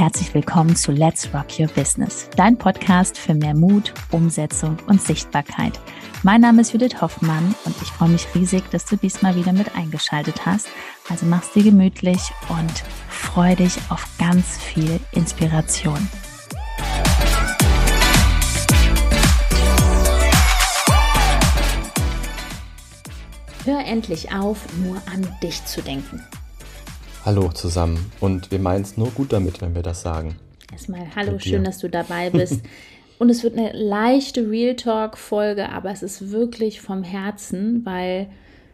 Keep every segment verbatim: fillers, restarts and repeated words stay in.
herzlich willkommen zu Let's Rock Your Business, dein Podcast für mehr Mut, Umsetzung und Sichtbarkeit. Mein Name ist Judith Hoffmann und ich freue mich riesig, dass du diesmal wieder mit eingeschaltet hast. Also mach's dir gemütlich und freu dich auf ganz viel Inspiration. Hör endlich auf, nur an dich zu denken. Hallo zusammen und wir meinen es nur gut damit, wenn wir das sagen. Erstmal hallo, schön, dass du dabei bist. Und es wird eine leichte Real Talk-Folge, aber es ist wirklich vom Herzen, weil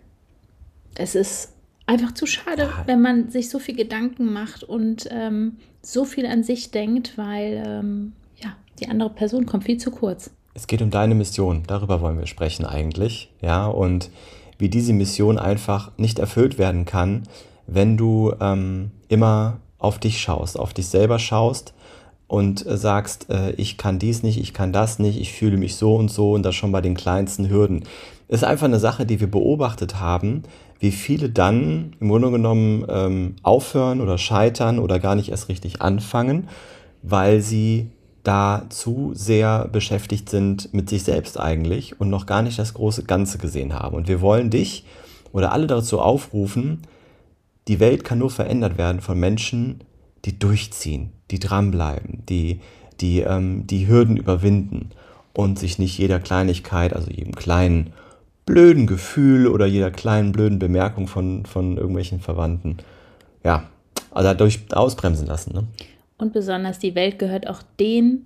es ist einfach zu schade, ja, wenn man sich so viel Gedanken macht und ähm, so viel an sich denkt, weil ähm, ja, die andere Person kommt viel zu kurz. Es geht um deine Mission, darüber wollen wir sprechen eigentlich, ja, und wie diese Mission einfach nicht erfüllt werden kann, wenn du ähm, immer auf dich schaust, auf dich selber schaust und äh, sagst, äh, ich kann dies nicht, ich kann das nicht, ich fühle mich so und so und das schon bei den kleinsten Hürden. Ist einfach eine Sache, die wir beobachtet haben, wie viele dann im Grunde genommen ähm, aufhören oder scheitern oder gar nicht erst richtig anfangen, weil sie da zu sehr beschäftigt sind mit sich selbst eigentlich und noch gar nicht das große Ganze gesehen haben. Und wir wollen dich oder alle dazu aufrufen, die Welt kann nur verändert werden von Menschen, die durchziehen, die dranbleiben, die, die, ähm, die Hürden überwinden und sich nicht jeder Kleinigkeit, also jedem kleinen blöden Gefühl oder jeder kleinen blöden Bemerkung von, von irgendwelchen Verwandten, ja, also dadurch ausbremsen lassen. Ne? Und besonders die Welt gehört auch den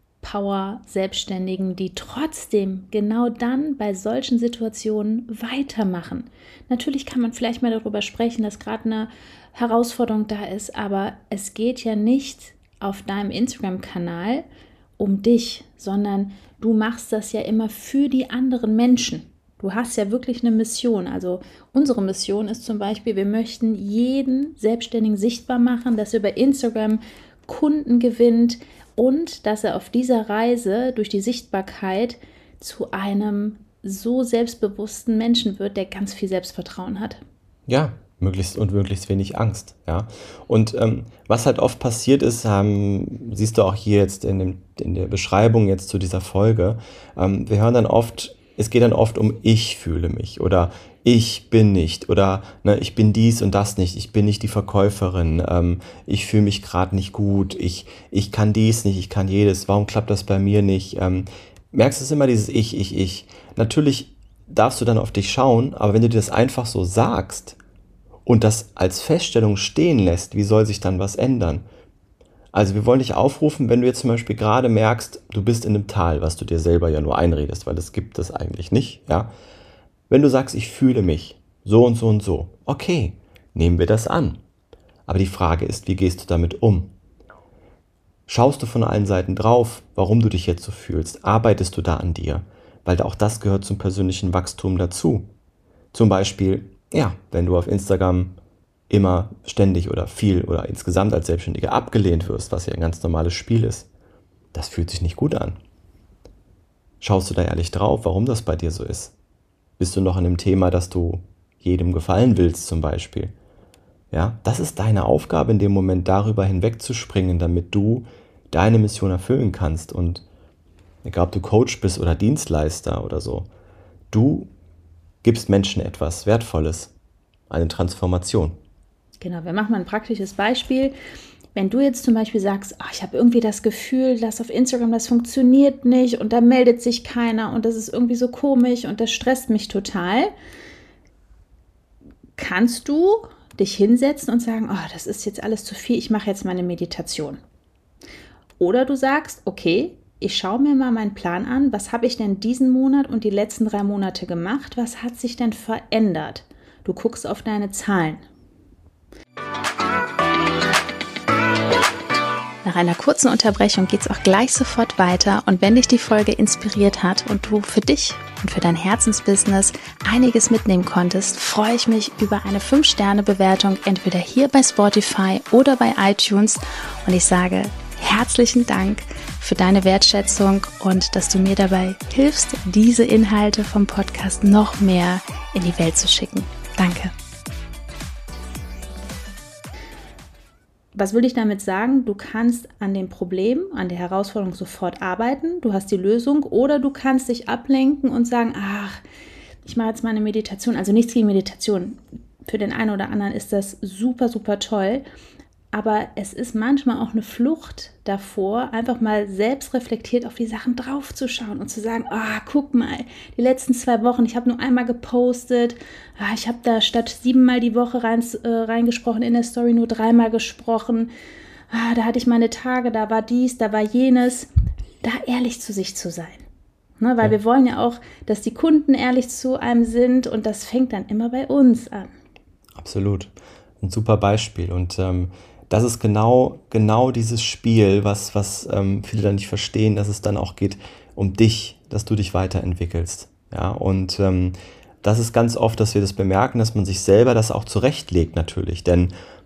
Power-Selbstständigen, die trotzdem genau dann bei solchen Situationen weitermachen. Natürlich kann man vielleicht mal darüber sprechen, dass gerade eine Herausforderung da ist, aber es geht ja nicht auf deinem Instagram-Kanal um dich, sondern du machst das ja immer für die anderen Menschen. Du hast ja wirklich eine Mission. Also unsere Mission ist zum Beispiel, wir möchten jeden Selbstständigen sichtbar machen, dass er über Instagram Kunden gewinnt und dass er auf dieser Reise durch die Sichtbarkeit zu einem so selbstbewussten Menschen wird, der ganz viel Selbstvertrauen hat. Ja, möglichst und möglichst wenig Angst. Ja. Und ähm, was halt oft passiert ist, ähm, siehst du auch hier jetzt in, dem, in der Beschreibung jetzt zu dieser Folge, ähm, wir hören dann oft, es geht dann oft um ich fühle mich oder ich bin nicht oder ne, ich bin dies und das nicht, ich bin nicht die Verkäuferin, ähm, ich fühle mich gerade nicht gut, ich, ich kann dies nicht, ich kann jedes, warum klappt das bei mir nicht? Ähm, merkst du, es ist immer dieses Ich, ich, ich. Natürlich darfst du dann auf dich schauen, aber wenn du dir das einfach so sagst und das als Feststellung stehen lässt, wie soll sich dann was ändern? Also wir wollen dich aufrufen, wenn du jetzt zum Beispiel gerade merkst, du bist in einem Tal, was du dir selber ja nur einredest, weil das gibt es eigentlich nicht, ja. Wenn du sagst, ich fühle mich so und so und so, okay, nehmen wir das an. Aber die Frage ist, wie gehst du damit um? Schaust du von allen Seiten drauf, warum du dich jetzt so fühlst? Arbeitest du da an dir? Weil auch das gehört zum persönlichen Wachstum dazu. Zum Beispiel, ja, wenn du auf Instagram immer ständig oder viel oder insgesamt als Selbstständiger abgelehnt wirst, was ja ein ganz normales Spiel ist, das fühlt sich nicht gut an. Schaust du da ehrlich drauf, warum das bei dir so ist? Bist du noch in dem Thema, dass du jedem gefallen willst zum Beispiel? Ja, das ist deine Aufgabe in dem Moment, darüber hinwegzuspringen, damit du deine Mission erfüllen kannst. Und egal, ob du Coach bist oder Dienstleister oder so, du gibst Menschen etwas Wertvolles, eine Transformation. Genau, wir machen mal ein praktisches Beispiel. Wenn du jetzt zum Beispiel sagst, ach, ich habe irgendwie das Gefühl, dass auf Instagram das funktioniert nicht und da meldet sich keiner und das ist irgendwie so komisch und das stresst mich total, kannst du dich hinsetzen und sagen, oh, das ist jetzt alles zu viel, ich mache jetzt meine Meditation. Oder du sagst, okay, ich schaue mir mal meinen Plan an, was habe ich denn diesen Monat und die letzten drei Monate gemacht, was hat sich denn verändert? Du guckst auf deine Zahlen. Nach einer kurzen Unterbrechung geht es auch gleich sofort weiter und wenn dich die Folge inspiriert hat und du für dich und für dein Herzensbusiness einiges mitnehmen konntest, freue ich mich über eine fünf Sterne Bewertung entweder hier bei Spotify oder bei iTunes und ich sage herzlichen Dank für deine Wertschätzung und dass du mir dabei hilfst, diese Inhalte vom Podcast noch mehr in die Welt zu schicken. Danke. was will ich damit sagen? Du kannst an dem Problem, an der Herausforderung sofort arbeiten, du hast die Lösung, oder du kannst dich ablenken und sagen, ach, ich mache jetzt mal eine Meditation, also nichts gegen Meditation. Für den einen oder anderen ist das super, super toll, aber es ist manchmal auch eine Flucht davor, einfach mal selbst reflektiert auf die Sachen draufzuschauen und zu sagen, ah, guck mal, die letzten zwei Wochen, ich habe nur einmal gepostet, ah, ich habe da statt siebenmal die Woche rein, äh, reingesprochen, in der Story nur dreimal gesprochen, ah, da hatte ich meine Tage, da war dies, da war jenes, da ehrlich zu sich zu sein. Ne, weil ja. wir wollen ja auch, dass die Kunden ehrlich zu einem sind, und das fängt dann immer bei uns an. Absolut. Ein super Beispiel. Und ähm, das ist genau, genau dieses Spiel, was, was ähm, viele dann nicht verstehen, dass es dann auch geht um dich, dass du dich weiterentwickelst. Ja, und ähm, das ist ganz oft, dass wir das bemerken, dass man sich selber das auch zurechtlegt natürlich. Denn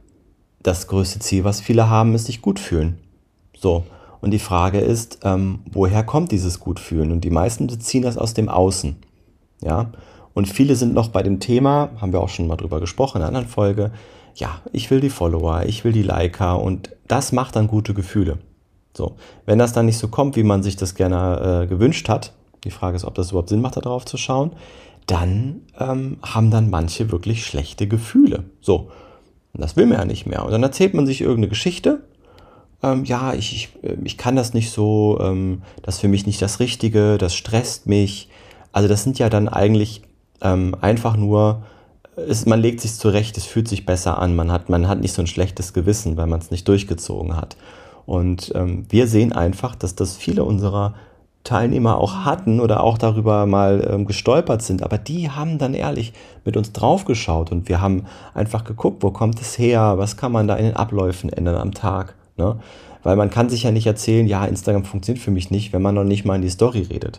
das größte Ziel, was viele haben, ist sich gut fühlen. So. Und die Frage ist, ähm, woher kommt dieses Gutfühlen? Und die meisten beziehen das aus dem Außen. Ja? Und viele sind noch bei dem Thema, haben wir auch schon mal drüber gesprochen in einer anderen Folge, ja, ich will die Follower, ich will die Liker, und das macht dann gute Gefühle. So, wenn das dann nicht so kommt, wie man sich das gerne äh, gewünscht hat, die Frage ist, ob das überhaupt Sinn macht, da drauf zu schauen, dann ähm, haben dann manche wirklich schlechte Gefühle. So, und das will man ja nicht mehr. Und dann erzählt man sich irgendeine Geschichte, ähm, ja, ich, ich, ich kann das nicht so, ähm, das ist für mich nicht das Richtige, das stresst mich. Also das sind ja dann eigentlich ähm, einfach nur, es, man legt sich zurecht, es fühlt sich besser an, man hat, man hat nicht so ein schlechtes Gewissen, weil man es nicht durchgezogen hat. Und ähm, wir sehen einfach, dass das viele unserer Teilnehmer auch hatten oder auch darüber mal ähm, gestolpert sind, aber die haben dann ehrlich mit uns draufgeschaut und wir haben einfach geguckt, wo kommt es her, was kann man da in den Abläufen ändern am Tag, ne? Weil man kann sich ja nicht erzählen, ja, Instagram funktioniert für mich nicht, wenn man noch nicht mal in die Story redet,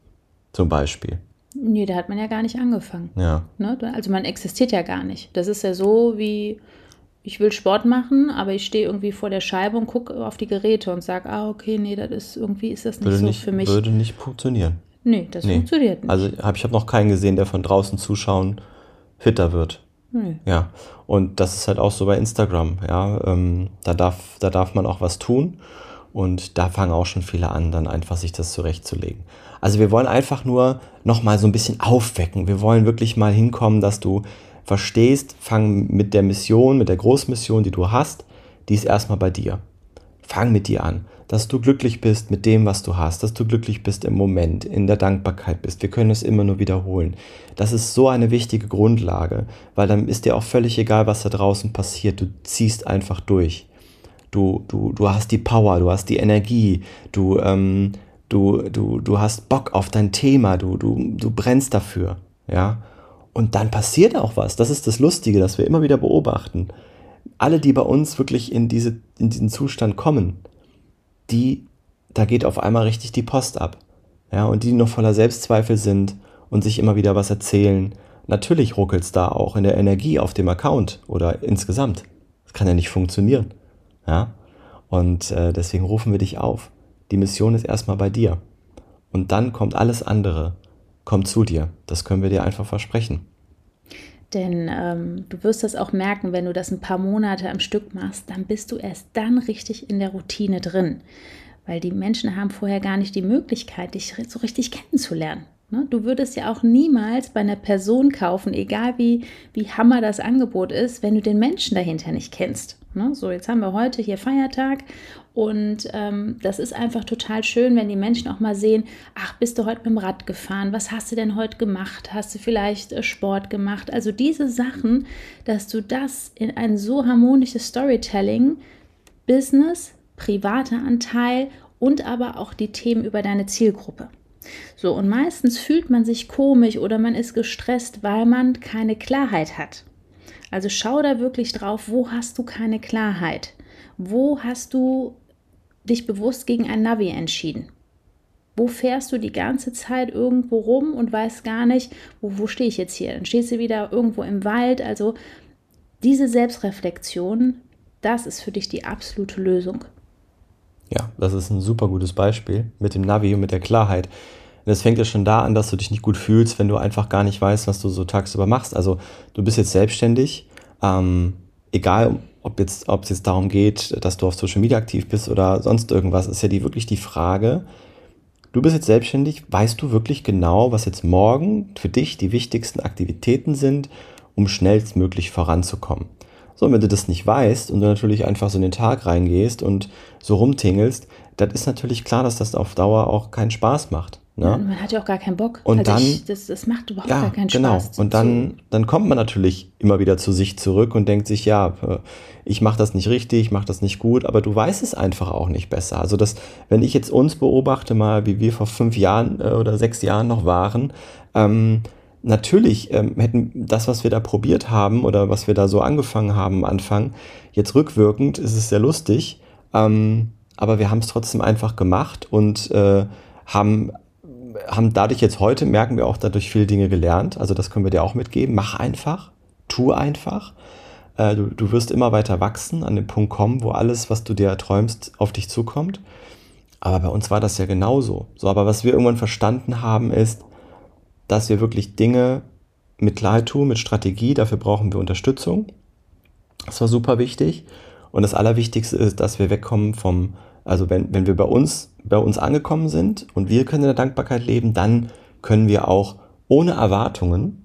zum Beispiel. Nee, da hat man ja gar nicht angefangen. Ja. Ne? Also man existiert ja gar nicht. Das ist ja so wie, ich will Sport machen, aber ich stehe irgendwie vor der Scheibe und gucke auf die Geräte und sage, ah, okay, nee, das ist irgendwie ist das nicht würde so nicht, für mich. Würde nicht funktionieren. Nee, das nee. funktioniert nicht. Also hab, ich habe noch keinen gesehen, der von draußen zuschauen fitter wird. Nee. Ja, und das ist halt auch so bei Instagram. Ja, ähm, da darf, da darf man auch was tun. Und da fangen auch schon viele an, dann einfach sich das zurechtzulegen. Also wir wollen einfach nur nochmal so ein bisschen aufwecken. Wir wollen wirklich mal hinkommen, dass du verstehst, fang mit der Mission, mit der Großmission, die du hast, die ist erstmal bei dir. Fang mit dir an, dass du glücklich bist mit dem, was du hast, dass du glücklich bist im Moment, in der Dankbarkeit bist. Wir können es immer nur wiederholen. Das ist so eine wichtige Grundlage, weil dann ist dir auch völlig egal, was da draußen passiert. Du ziehst einfach durch. Du, du, du hast die Power, du hast die Energie, du, ähm, du, du, du hast Bock auf dein Thema, du, du, du brennst dafür, ja. Und dann passiert auch was. Das ist das Lustige, das wir immer wieder beobachten. Alle, die bei uns wirklich in diese, in diesen Zustand kommen, die, da geht auf einmal richtig die Post ab, ja. Und die, die noch voller Selbstzweifel sind und sich immer wieder was erzählen, natürlich ruckelt es da auch in der Energie auf dem Account oder insgesamt. Das kann ja nicht funktionieren. Ja, und äh, deswegen rufen wir dich auf. Die Mission ist erstmal bei dir. Und dann kommt alles andere, kommt zu dir. Das können wir dir einfach versprechen. Denn ähm, du wirst das auch merken, wenn du das ein paar Monate am Stück machst, dann bist du erst dann richtig in der Routine drin. Weil die Menschen haben vorher gar nicht die Möglichkeit, dich so richtig kennenzulernen. Ne? Du würdest ja auch niemals bei einer Person kaufen, egal wie, wie Hammer das Angebot ist, wenn du den Menschen dahinter nicht kennst. Ne? So, jetzt haben wir heute hier Feiertag und ähm, das ist einfach total schön, wenn die Menschen auch mal sehen, ach, bist du heute mit dem Rad gefahren? Was hast du denn heute gemacht? Hast du vielleicht äh, Sport gemacht? Also diese Sachen, dass du das in ein so harmonisches Storytelling, Business, privater Anteil und aber auch die Themen über deine Zielgruppe. So, und meistens fühlt man sich komisch oder man ist gestresst, weil man keine Klarheit hat. Also schau da wirklich drauf, wo hast du keine Klarheit? Wo hast du dich bewusst gegen ein Navi entschieden? Wo fährst du die ganze Zeit irgendwo rum und weißt gar nicht, wo, wo stehe ich jetzt hier? Dann stehst du wieder irgendwo im Wald. Also diese Selbstreflexion, das ist für dich die absolute Lösung. Ja, das ist ein super gutes Beispiel mit dem Navi und mit der Klarheit. Und es fängt ja schon da an, dass du dich nicht gut fühlst, wenn du einfach gar nicht weißt, was du so tagsüber machst. Also du bist jetzt selbstständig, ähm, egal ob jetzt, ob es jetzt darum geht, dass du auf Social Media aktiv bist oder sonst irgendwas, ist ja die, wirklich die Frage, du bist jetzt selbstständig, weißt du wirklich genau, was jetzt morgen für dich die wichtigsten Aktivitäten sind, um schnellstmöglich voranzukommen? So, und wenn du das nicht weißt und du natürlich einfach so in den Tag reingehst und so rumtingelst, dann ist natürlich klar, dass das auf Dauer auch keinen Spaß macht. Ne? Ja, man hat ja auch gar keinen Bock. Und also dann, ich, das, das macht überhaupt ja, gar keinen genau. Spaß. Und dann, dann kommt man natürlich immer wieder zu sich zurück und denkt sich, ja, ich mache das nicht richtig, ich mache das nicht gut, aber du weißt es einfach auch nicht besser. Also das, wenn ich jetzt uns beobachte, mal wie wir vor fünf Jahren äh, oder sechs Jahren noch waren, ähm, natürlich ähm, hätten das, was wir da probiert haben oder was wir da so angefangen haben am Anfang, jetzt rückwirkend ist es sehr lustig, ähm, aber wir haben es trotzdem einfach gemacht und äh, haben, haben dadurch jetzt heute, merken wir auch dadurch viele Dinge gelernt, also das können wir dir auch mitgeben, mach einfach, tu einfach, äh, du, du wirst immer weiter wachsen, an den Punkt kommen, wo alles, was du dir erträumst, auf dich zukommt, aber bei uns war das ja genauso. So, aber was wir irgendwann verstanden haben ist, dass wir wirklich Dinge mit Klarheit tun, mit Strategie, dafür brauchen wir Unterstützung. Das war super wichtig. Und das Allerwichtigste ist, dass wir wegkommen vom, also wenn, wenn wir bei uns, bei uns angekommen sind und wir können in der Dankbarkeit leben, dann können wir auch ohne Erwartungen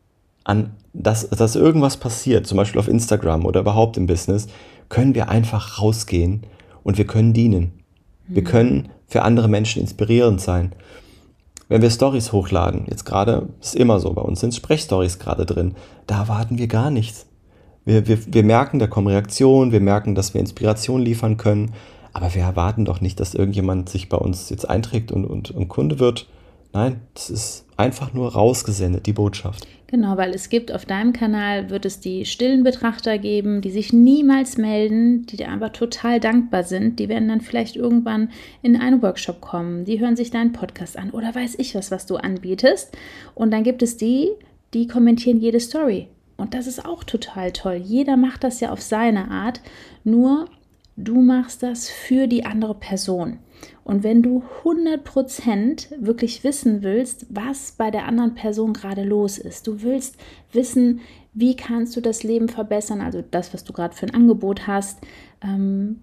an, dass, dass irgendwas passiert, zum Beispiel auf Instagram oder überhaupt im Business, können wir einfach rausgehen und wir können dienen. Mhm. Wir können für andere Menschen inspirierend sein. Wenn wir Stories hochladen, jetzt gerade, ist immer so, bei uns sind Sprechstories gerade drin, da erwarten wir gar nichts. Wir, wir, wir merken, da kommen Reaktionen, wir merken, dass wir Inspiration liefern können, aber wir erwarten doch nicht, dass irgendjemand sich bei uns jetzt einträgt und, und, und Kunde wird. Nein, das ist einfach nur rausgesendet, die Botschaft. Genau, weil es gibt auf deinem Kanal, wird es die stillen Betrachter geben, die sich niemals melden, die dir einfach total dankbar sind. Die werden dann vielleicht irgendwann in einen Workshop kommen, die hören sich deinen Podcast an oder weiß ich was, was du anbietest. Und dann gibt es die, die kommentieren jede Story. Und das ist auch total toll. Jeder macht das ja auf seine Art, nur du machst das für die andere Person. Und wenn du hundert Prozent wirklich wissen willst, was bei der anderen Person gerade los ist, du willst wissen, wie kannst du das Leben verbessern, also das, was du gerade für ein Angebot hast, ähm,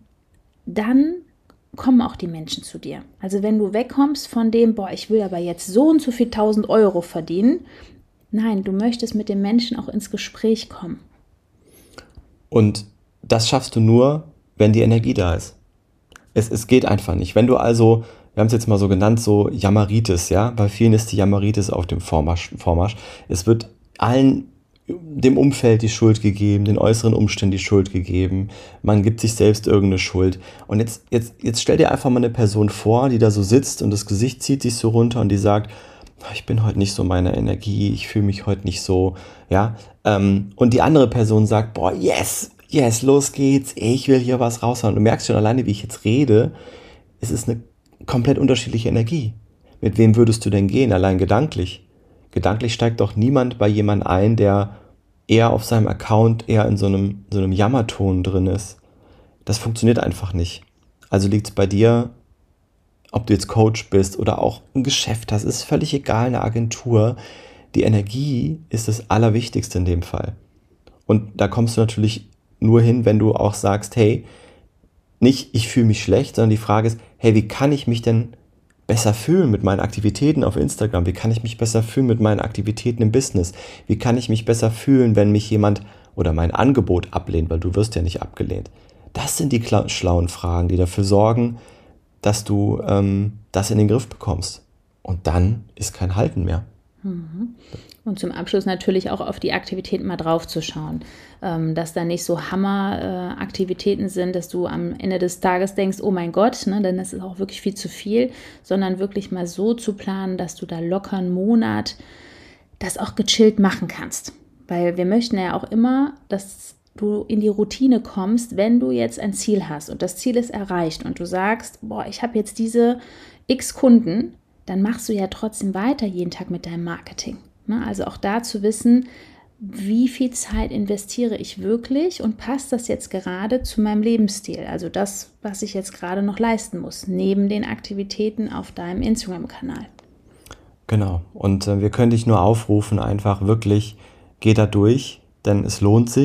dann kommen auch die Menschen zu dir. Also wenn du wegkommst von dem, boah, ich will aber jetzt so und so viel tausend Euro verdienen, nein, du möchtest mit den Menschen auch ins Gespräch kommen. Und das schaffst du nur, wenn die Energie da ist. Es, es geht einfach nicht. Wenn du also, wir haben es jetzt mal so genannt, so Jammeritis, ja, bei vielen ist die Jammeritis auf dem Vormarsch, Vormarsch. Es wird allen, dem Umfeld die Schuld gegeben, den äußeren Umständen die Schuld gegeben, man gibt sich selbst irgendeine Schuld. Und jetzt, jetzt, jetzt stell dir einfach mal eine Person vor, die da so sitzt und das Gesicht zieht sich so runter und die sagt, ich bin heute nicht so meiner Energie, ich fühle mich heute nicht so, ja, ähm, und die andere Person sagt, boah, yes, yes, los geht's, ich will hier was raushauen. Du merkst schon alleine, wie ich jetzt rede, es ist eine komplett unterschiedliche Energie. Mit wem würdest du denn gehen, allein gedanklich? Gedanklich steigt doch niemand bei jemand ein, der eher auf seinem Account eher in so einem, so einem Jammerton drin ist. Das funktioniert einfach nicht. Also liegt es bei dir, ob du jetzt Coach bist oder auch ein Geschäft hast, ist völlig egal, eine Agentur. Die Energie ist das Allerwichtigste in dem Fall. Und da kommst du natürlich nur hin, wenn du auch sagst, hey, nicht ich fühle mich schlecht, sondern die Frage ist, hey, wie kann ich mich denn besser fühlen mit meinen Aktivitäten auf Instagram? Wie kann ich mich besser fühlen mit meinen Aktivitäten im Business? Wie kann ich mich besser fühlen, wenn mich jemand oder mein Angebot ablehnt, weil du wirst ja nicht abgelehnt. Das sind die schlauen Fragen, die dafür sorgen, dass du ähm, das in den Griff bekommst. Und dann ist kein Halten mehr. Und zum Abschluss natürlich auch auf die Aktivitäten mal drauf zu schauen, ähm, dass da nicht so Hammer-Aktivitäten äh, sind, dass du am Ende des Tages denkst, oh mein Gott, ne, denn das ist auch wirklich viel zu viel, sondern wirklich mal so zu planen, dass du da locker einen Monat das auch gechillt machen kannst. Weil wir möchten ja auch immer, dass du in die Routine kommst, wenn du jetzt ein Ziel hast und das Ziel ist erreicht und du sagst, boah, ich habe jetzt diese x Kunden, dann machst du ja trotzdem weiter jeden Tag mit deinem Marketing. Also auch da zu wissen, wie viel Zeit investiere ich wirklich und passt das jetzt gerade zu meinem Lebensstil? Also das, was ich jetzt gerade noch leisten muss, neben den Aktivitäten auf deinem Instagram-Kanal. Genau. Und äh, wir können dich nur aufrufen, einfach wirklich, geh da durch, denn es lohnt sich.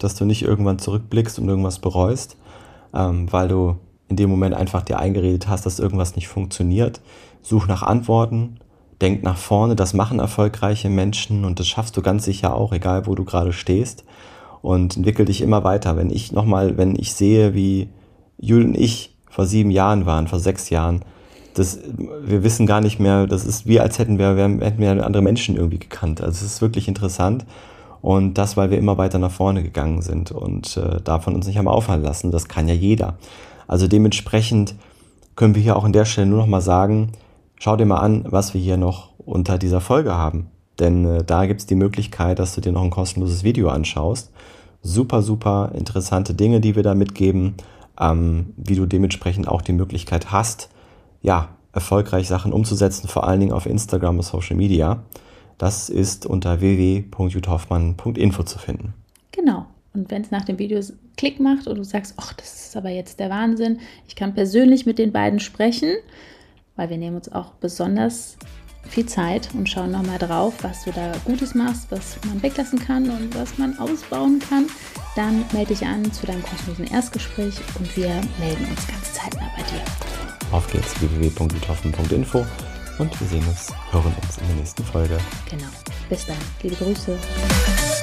dass du nicht irgendwann zurückblickst und irgendwas bereust, ähm, weil du in dem Moment einfach dir eingeredet hast, dass irgendwas nicht funktioniert. Such nach Antworten, denk nach vorne, das machen erfolgreiche Menschen und das schaffst du ganz sicher auch, egal wo du gerade stehst, und entwickel dich immer weiter. Wenn ich nochmal, wenn ich sehe, wie Jul und ich vor sieben Jahren waren, vor sechs Jahren, das, wir wissen gar nicht mehr, das ist wie als hätten wir, wir hätten wir andere Menschen irgendwie gekannt. Also es ist wirklich interessant und das, weil wir immer weiter nach vorne gegangen sind und äh, davon uns nicht haben aufhalten lassen. Das kann ja jeder. Also dementsprechend können wir hier auch an der Stelle nur noch mal sagen, schau dir mal an, was wir hier noch unter dieser Folge haben. Denn äh, da gibt es die Möglichkeit, dass du dir noch ein kostenloses Video anschaust. Super, super interessante Dinge, die wir da mitgeben, ähm, wie du dementsprechend auch die Möglichkeit hast, ja, erfolgreich Sachen umzusetzen, vor allen Dingen auf Instagram und Social Media. Das ist unter w w w punkt juthoffmann punkt info zu finden. Genau. Und wenn es nach dem Video Klick macht und du sagst, ach, das ist aber jetzt der Wahnsinn, ich kann persönlich mit den beiden sprechen, weil wir nehmen uns auch besonders viel Zeit und schauen nochmal drauf, was du da Gutes machst, was man weglassen kann und was man ausbauen kann, dann melde dich an zu deinem kostenlosen Erstgespräch und wir melden uns ganz zeitnah bei dir. Auf geht's, w w w punkt juthoffmann punkt info und wir sehen uns, hören uns in der nächsten Folge. Genau. Bis dann. Liebe Grüße.